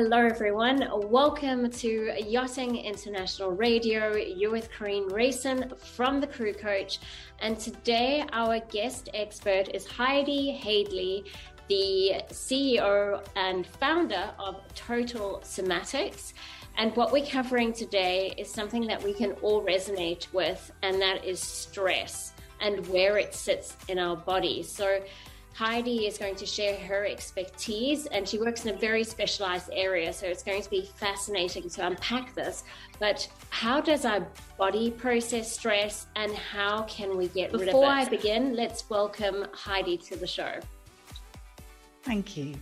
Hello everyone, welcome to Yachting International Radio. You're with Corrine Rayson from The Crew Coach, and today our guest expert is Heidi Hadley, the CEO and founder of Total Somatics. And what we're covering today is something that we can all resonate with, and that is stress and where it sits in our body. So Heidi is going to share her expertise, and she works in a very specialized area, so it's going to be fascinating to unpack this. But how does our body process stress, and how can we get rid of it? Before I begin, let's welcome Heidi to the show. Thank you.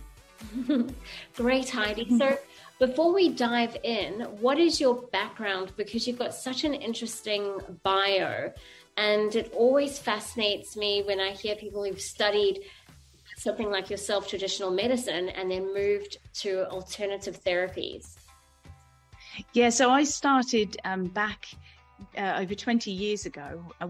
Great, Heidi. So before we dive in, what is your background? Because you've got such an interesting bio, and it always fascinates me when I hear people who've studied something like yourself, traditional medicine, and then moved to alternative therapies. Yeah, so I started back over 20 years ago. I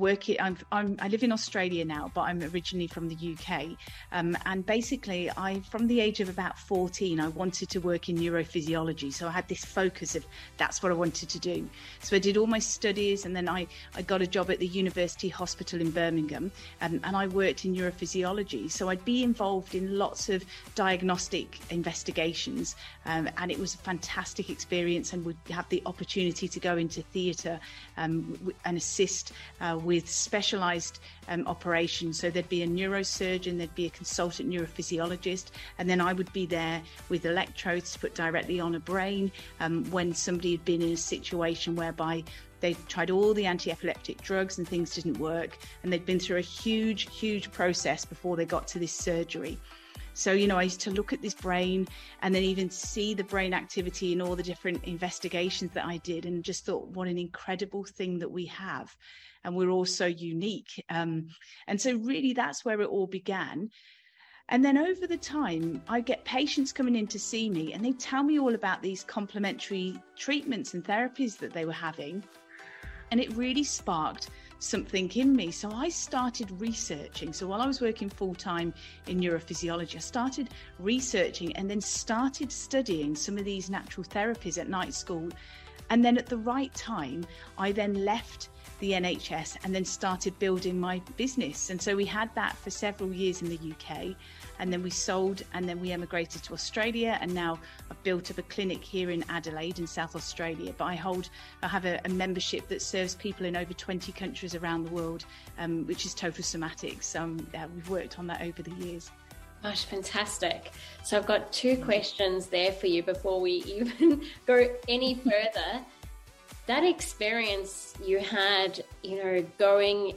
live in Australia now, but I'm originally from the UK. And basically, from the age of about 14, I wanted to work in neurophysiology. So I had this focus of that's what I wanted to do. So I did all my studies, and then I got a job at the University Hospital in Birmingham, and I worked in neurophysiology. So I'd be involved in lots of diagnostic investigations, and it was a fantastic experience, and would have the opportunity to go into theatre and assist with specialised operations. So there'd be a neurosurgeon, there'd be a consultant neurophysiologist, and then I would be there with electrodes to put directly on a brain when somebody had been in a situation whereby they tried all the anti-epileptic drugs and things didn't work, and they'd been through a huge process before they got to this surgery. So, I used to look at this brain and then even see the brain activity in all the different investigations that I did, and just thought, what an incredible thing that we have. And we're all so unique. And so really that's where it all began. And then over the time, I get patients coming in to see me, and they tell me all about these complementary treatments and therapies that they were having. And it really sparked something in me. So I started researching. So while I was working full-time in neurophysiology, I started researching and then started studying some of these natural therapies at night school. And then at the right time, I then left the NHS and then started building my business. And so we had that for several years in the UK, and then we sold, and then we emigrated to Australia, and now I've built up a clinic here in Adelaide in South Australia. But I have a membership that serves people in over 20 countries around the world, which is Total Somatics. We've worked on that over the years. Gosh, fantastic. So I've got two questions there for you before we even go any further. That experience you had, going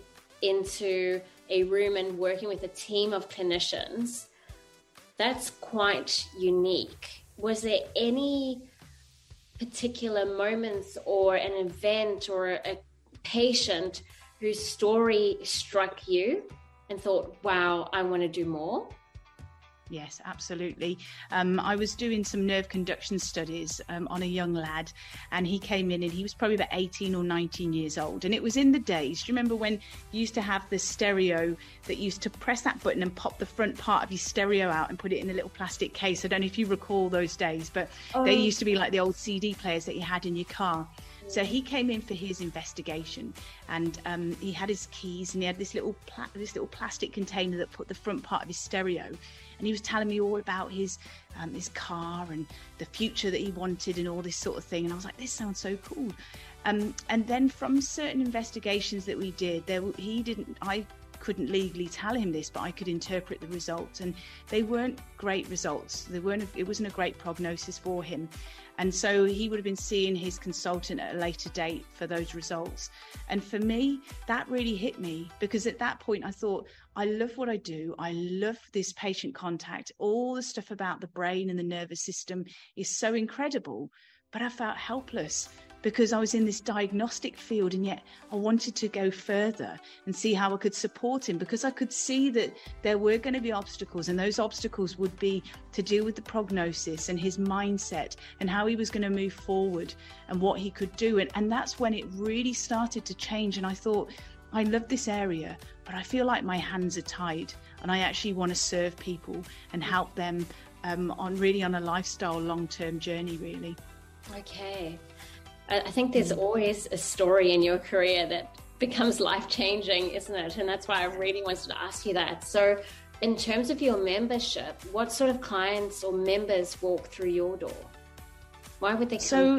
into a room and working with a team of clinicians, that's quite unique. Was there any particular moments or an event or a patient whose story struck you and thought, wow, I want to do more? Yes, absolutely. I was doing some nerve conduction studies on a young lad, and he came in and he was probably about 18 or 19 years old. And it was in the days, do you remember when you used to have the stereo that used to press that button and pop the front part of your stereo out and put it in a little plastic case? I don't know if you recall those days, but they used to be like the old CD players that you had in your car. So he came in for his investigation, and he had his keys, and he had this little plastic container that put the front part of his stereo. And he was telling me all about his car and the future that he wanted and all this sort of thing. And I was like, this sounds so cool. And then from certain investigations that we did, I couldn't legally tell him this, but I could interpret the results, and they weren't great results. It wasn't a great prognosis for him. And so he would have been seeing his consultant at a later date for those results. And for me, that really hit me, because at that point I thought, I love what I do. I love this patient contact. All the stuff about the brain and the nervous system is so incredible, but I felt helpless because I was in this diagnostic field, and yet I wanted to go further and see how I could support him, because I could see that there were going to be obstacles, and those obstacles would be to deal with the prognosis and his mindset and how he was going to move forward and what he could do. And that's when it really started to change. And I thought, I love this area, but I feel like my hands are tied, and I actually want to serve people and help them on a lifestyle long-term journey, really. Okay. I think there's always a story in your career that becomes life-changing, isn't it? And that's why I really wanted to ask you that. So in terms of your membership, what sort of clients or members walk through your door? Why would they come?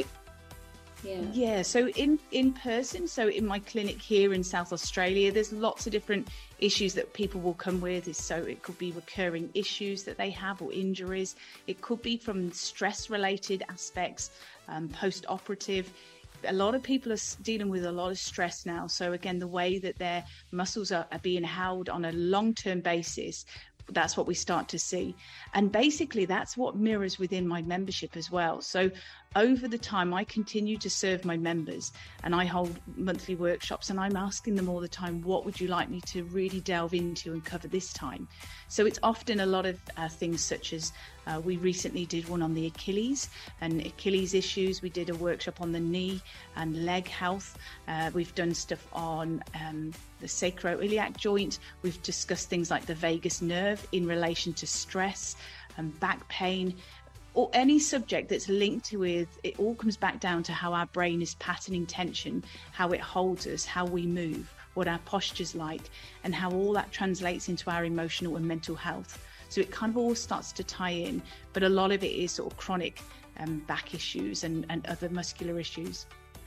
So in person, so in my clinic here in South Australia, there's lots of different issues that people will come with. So it could be recurring issues that they have or injuries. It could be from stress-related aspects, post-operative. A lot of people are dealing with a lot of stress now. So again, the way that their muscles are being held on a long-term basis, that's what we start to see. And basically that's what mirrors within my membership as well. So over the time, I continue to serve my members, and I hold monthly workshops, and I'm asking them all the time, what would you like me to really delve into and cover this time? So it's often a lot of things such as we recently did one on the Achilles and Achilles issues. We did a workshop on the knee and leg health. We've done stuff on the sacroiliac joint. We've discussed things like the vagus nerve in relation to stress and back pain, or any subject that's linked with it. All comes back down to how our brain is patterning tension, how it holds us, how we move, what our posture's like, and how all that translates into our emotional and mental health. So it kind of all starts to tie in, but a lot of it is sort of chronic back issues and other muscular issues.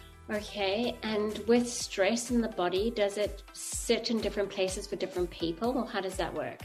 Okay, and with stress in the body, does it sit in different places for different people, or how does that work?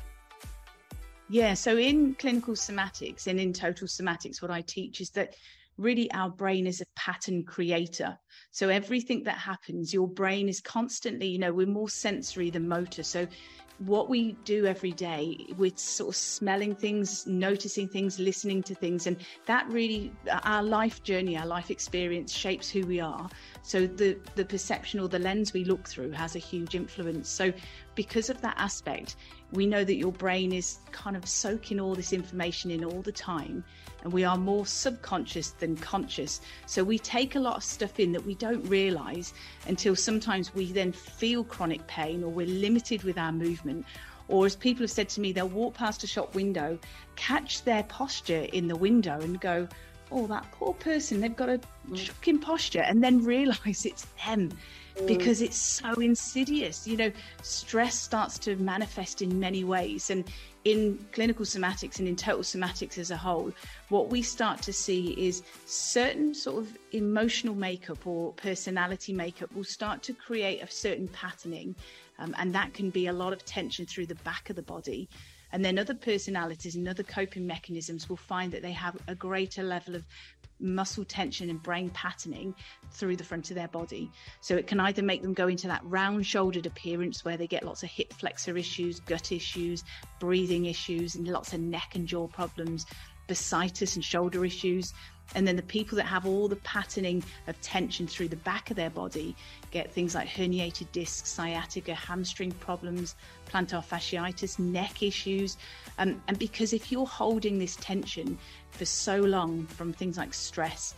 Yeah, so in clinical somatics and in total somatics, what I teach is that really our brain is a pattern creator. So everything that happens, your brain is constantly, we're more sensory than motor. So what we do every day, we're sort of smelling things, noticing things, listening to things, and that really, our life journey, our life experience shapes who we are. So the perception or the lens we look through has a huge influence. So because of that aspect, we know that your brain is kind of soaking all this information in all the time, and we are more subconscious than conscious. So we take a lot of stuff in that we don't realize until sometimes we then feel chronic pain, or we're limited with our movement. Or as people have said to me, they'll walk past a shop window, catch their posture in the window and go, oh, that poor person, they've got a shocking posture, and then realize it's them. Because it's so insidious. Stress starts to manifest in many ways. And in clinical somatics and in total somatics as a whole, what we start to see is certain sort of emotional makeup or personality makeup will start to create a certain patterning. And that can be a lot of tension through the back of the body. And then other personalities and other coping mechanisms will find that they have a greater level of muscle tension and brain patterning through the front of their body. So it can either make them go into that round-shouldered appearance where they get lots of hip flexor issues, gut issues, breathing issues, and lots of neck and jaw problems, bursitis and shoulder issues. And then the people that have all the patterning of tension through the back of their body get things like herniated discs, sciatica, hamstring problems, plantar fasciitis, neck issues. And because if you're holding this tension for so long from things like stress,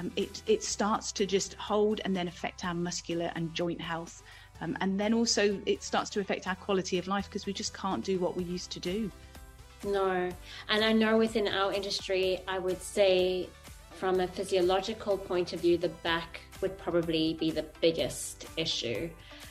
it starts to just hold and then affect our muscular and joint health. And then also it starts to affect our quality of life because we just can't do what we used to do. No. And I know within our industry, I would say from a physiological point of view, the back would probably be the biggest issue.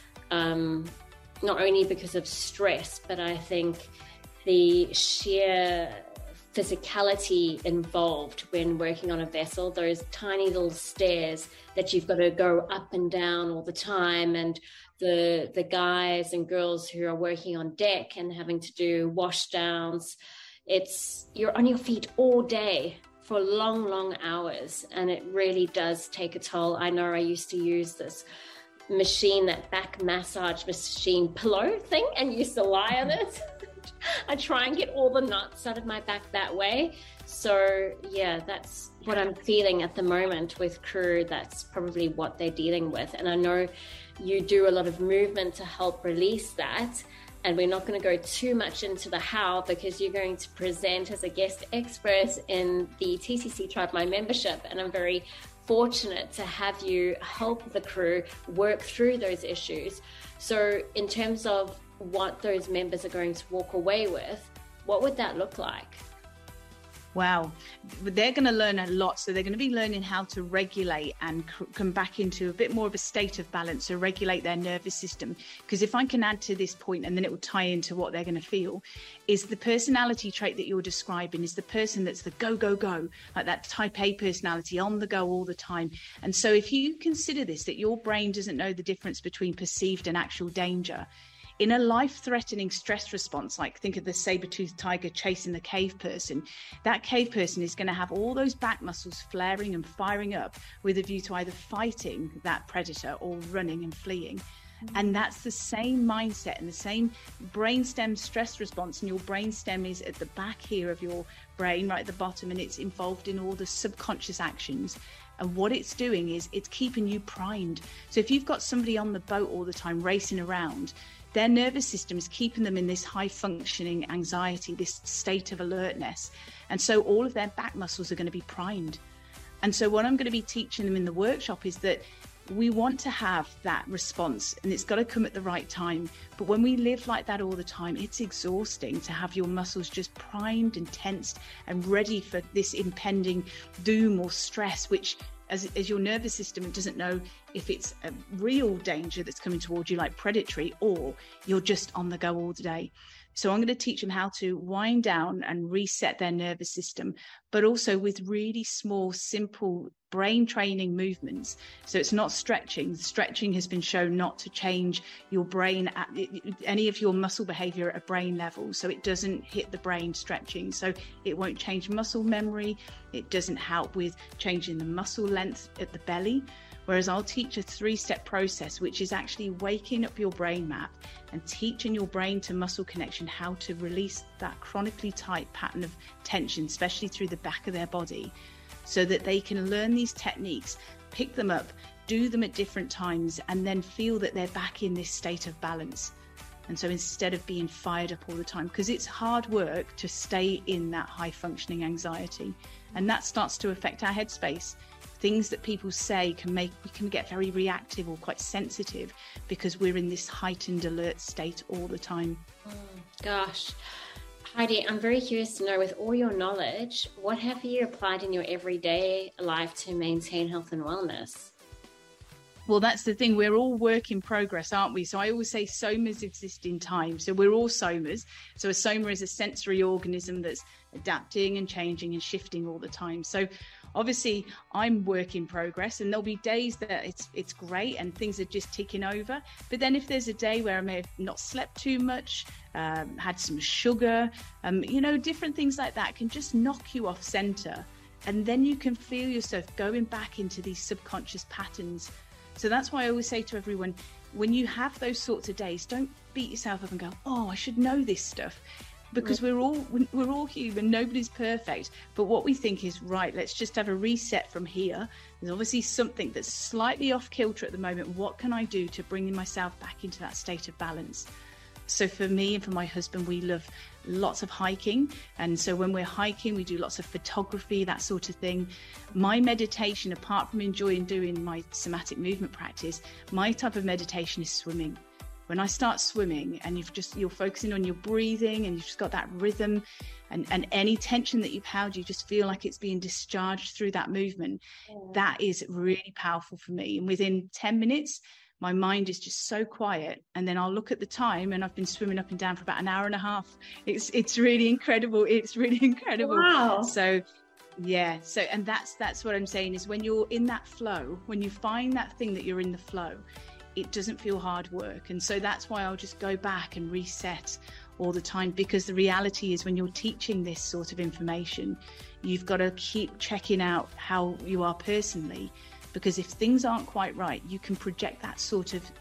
Not only because of stress, but I think the sheer physicality involved when working on a vessel, those tiny little stairs that you've got to go up and down all the time, and the guys and girls who are working on deck and having to do wash downs, you're on your feet all day for long hours, and it really does take a toll. I know I used to use this machine, that back massage machine pillow thing, and used to lie on it. I try and get all the knots out of my back that way. So yeah, that's what I'm feeling at the moment with crew. That's probably what they're dealing with. And I know you do a lot of movement to help release that. And we're not going to go too much into the how, because you're going to present as a guest expert in the TCC Tribe My membership. And I'm very fortunate to have you help the crew work through those issues. So in terms of what those members are going to walk away with, what would that look like? Wow. They're going to learn a lot. So they're going to be learning how to regulate and come back into a bit more of a state of balance, so regulate their nervous system. Because if I can add to this point, and then it will tie into what they're going to feel, is the personality trait that you're describing is the person that's the go, go, go, like that type A personality, on the go all the time. And so if you consider this, that your brain doesn't know the difference between perceived and actual danger, in a life-threatening stress response, like think of the saber-toothed tiger chasing the cave person, that cave person is going to have all those back muscles flaring and firing up with a view to either fighting that predator or running and fleeing. And that's the same mindset and the same brainstem stress response. And your brainstem is at the back here of your brain, right at the bottom, and it's involved in all the subconscious actions. And what it's doing is it's keeping you primed. So if you've got somebody on the boat all the time racing around, their nervous system is keeping them in this high functioning anxiety, this state of alertness. And so all of their back muscles are going to be primed. And so what I'm going to be teaching them in the workshop is that we want to have that response, and it's got to come at the right time. But when we live like that all the time, it's exhausting to have your muscles just primed and tensed and ready for this impending doom or stress, which as your nervous system doesn't know if it's a real danger that's coming towards you, like predatory, or you're just on the go all day. So I'm going to teach them how to wind down and reset their nervous system, but also with really small, simple brain training movements. So it's not stretching. Stretching has been shown not to change your brain at any of your muscle behavior at a brain level. So it doesn't hit the brain, stretching. So it won't change muscle memory. It doesn't help with changing the muscle length at the belly. Whereas I'll teach a 3-step process, which is actually waking up your brain map and teaching your brain to muscle connection how to release that chronically tight pattern of tension, especially through the back of their body, so that they can learn these techniques, pick them up, do them at different times, and then feel that they're back in this state of balance. And so instead of being fired up all the time, because it's hard work to stay in that high functioning anxiety, and that starts to affect our headspace. Things that people say we can get very reactive or quite sensitive because we're in this heightened alert state all the time. Gosh, Heidi, I'm very curious to know, with all your knowledge, what have you applied in your everyday life to maintain health and wellness? Well, that's the thing. We're all work in progress, aren't we? So I always say somas exist in time. So we're all somas. So a soma is a sensory organism that's adapting and changing and shifting all the time. So obviously I'm work in progress, and there'll be days that it's great and things are just ticking over. But then if there's a day where I may have not slept too much, had some sugar, different things like that can just knock you off center. And then you can feel yourself going back into these subconscious patterns. So that's why I always say to everyone, when you have those sorts of days, don't beat yourself up and go, oh, I should know this stuff. Because we're all human, nobody's perfect. But what we think is, right, let's just have a reset from here. There's obviously something that's slightly off kilter at the moment. What can I do to bring myself back into that state of balance? So for me and for my husband, we love lots of hiking. And so when we're hiking, we do lots of photography, that sort of thing. My meditation, apart from enjoying doing my somatic movement practice, my type of meditation is swimming. When I start swimming and you're focusing on your breathing and you've just got that rhythm and any tension that you've held, you just feel like it's being discharged through that movement. Yeah. That is really powerful for me. And within 10 minutes, my mind is just so quiet. And then I'll look at the time, and I've been swimming up and down for about an hour and a half. It's really incredible. It's really incredible. Wow. So yeah. So, and that's what I'm saying is, when you're in that flow, when you find that thing that you're in the flow, it doesn't feel hard work. And so that's why I'll just go back and reset all the time, because the reality is, when you're teaching this sort of information, you've got to keep checking out how you are personally, because if things aren't quite right, you can project that sort of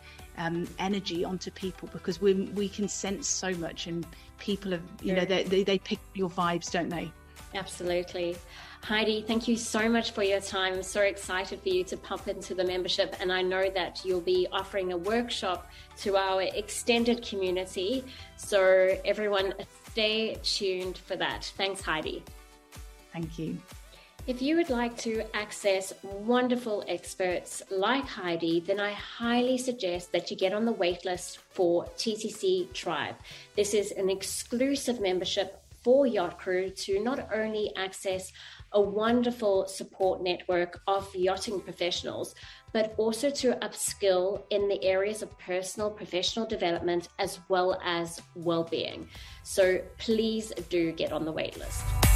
energy onto people, because we can sense so much, and people have, they pick your vibes, don't they? Absolutely. Heidi, thank you so much for your time. I'm so excited for you to pop into the membership, and I know that you'll be offering a workshop to our extended community. So everyone, stay tuned for that. Thanks, Heidi. Thank you. If you would like to access wonderful experts like Heidi, then I highly suggest that you get on the waitlist for TTC Tribe. This is an exclusive membership for yacht crew to not only access a wonderful support network of yachting professionals, but also to upskill in the areas of personal, professional development as well as well-being. So please do get on the wait list.